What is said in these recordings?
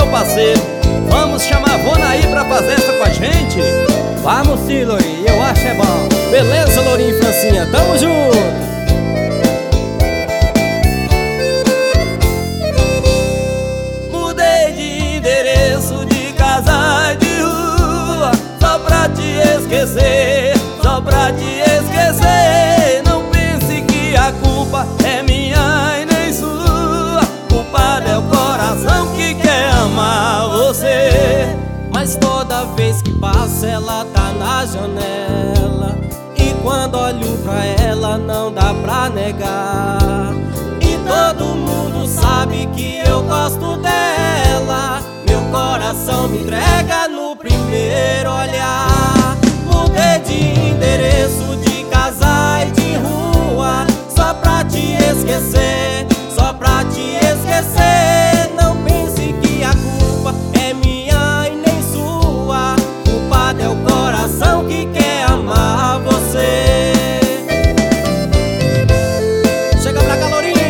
parceiro. Vamos chamar a Vonaí pra fazer essa com a gente? Vamos sim, Lourinho, eu acho é bom. Beleza, Lourinho e Francinha, tamo junto. Mudei de endereço, de casa e de rua, só pra te esquecer, só pra te esquecer. Não pense que a culpa é minha e nem sua. Culpado é o coração que quer amar você. Mas toda vez que passa ela tá na janela, e quando olho pra ela não dá pra negar. E todo mundo sabe que eu gosto dela, meu coração me entrega no primeiro olhar. Mudei de endereço, de casa e de rua, só pra te esquecer, só pra te esquecer. Não pense que a culpa é minha e nem sua. Culpado é o coração que quer amar você. Chega pra cá, Lourinho.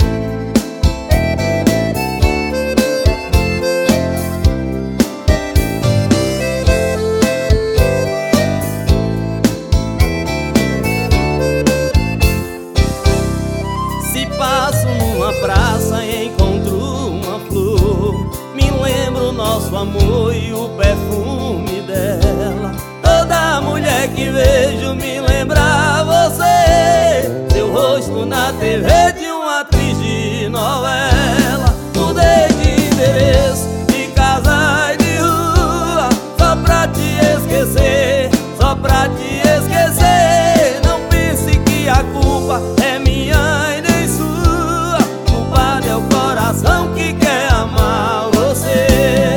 Se passo numa praça e encontro uma flor, me lembro nosso amor e o perfume dela. Toda mulher que vejo me lembra você, seu rosto na TV de uma atriz de novela. Mudei de endereço, de casa e de rua, só pra te esquecer, só pra te esquecer. Não pense que a culpa é minha e nem sua. Culpado é o coração que quer amar você.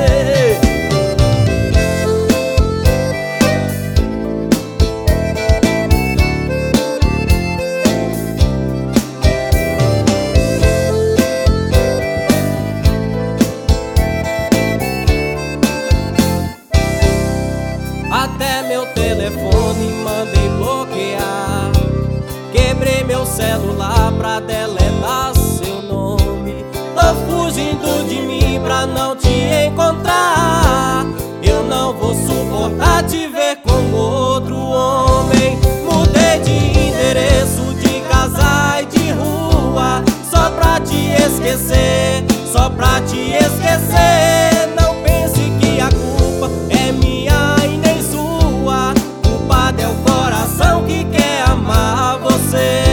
Até meu telefone mandei bloquear, quebrei meu celular pra deletar seu nome. Tô fugindo de mim pra não te encontrar. Eu não vou suportar te ver com outro homem. Mudei de endereço, de casa e de rua, só pra te esquecer, só pra te esquecer. Não pense que a culpa é minha e nem sua. Culpado é o coração que quer amar você.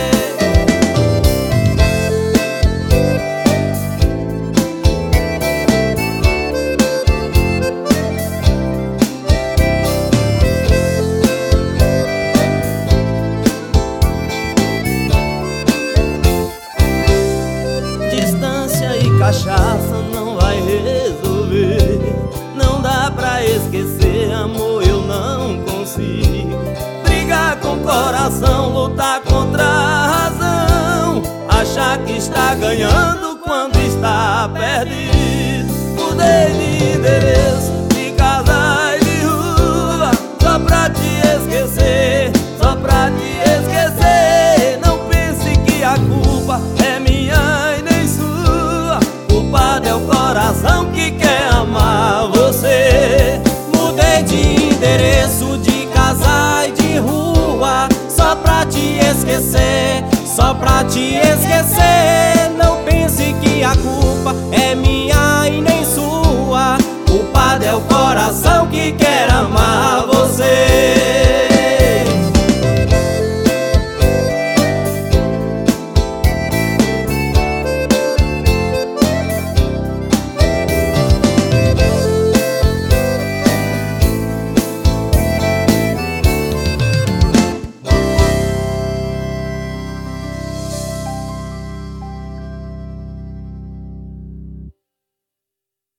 Distância e cachaça não vai resolver. Não dá pra esquecer, amor, eu não consigo. Brigar com o coração, lutar contra a razão, achar que está ganhando quando está perdido. Mudei de endereço, de casa e de rua, só pra te esquecer, só pra te esquecer. Não pense que a culpa é minha e nem sua. Culpado é o coração que quer amar você. Mudei de endereço, de casa e de rua, só pra te esquecer, só pra te esquecer. Não pense que a culpa é minha